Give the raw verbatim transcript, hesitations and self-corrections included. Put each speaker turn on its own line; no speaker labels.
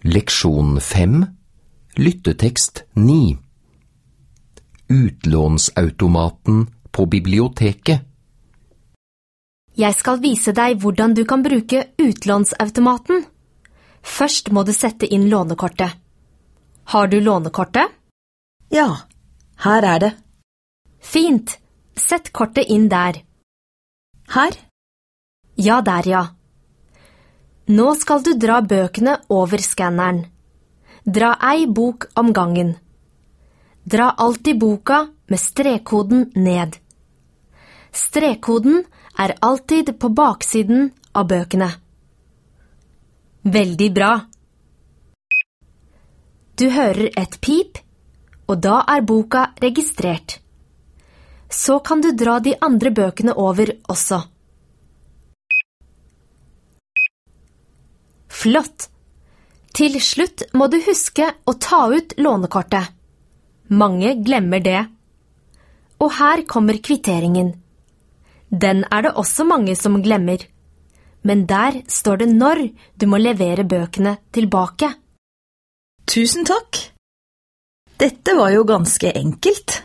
Leksjon fem, lyttetekst ni. Utlånsautomaten på biblioteket.
Jeg skal vise deg hvordan du kan bruke utlånsautomaten. Først må du sette inn lånekortet. Har du lånekortet?
Ja, her er det.
Fint. Sett kortet inn der.
Her?
Ja, der ja. Nå skal du dra bøkene over skanneren. Dra ei bok om gangen. Dra alltid boka med strekkoden ned. Strekkoden er alltid på baksiden av bøkene. Veldig bra. Du hører et pip, og da er boka registrert. Så kan du dra de andre bøkene over også. Flott! Til slutt må du huske å ta ut lånekortet. Mange glemmer det. Og her kommer kvitteringen. Den er det også mange som glemmer. Men der står det når du må levere bøkene tilbake.
Tusen takk! Dette var jo ganske enkelt.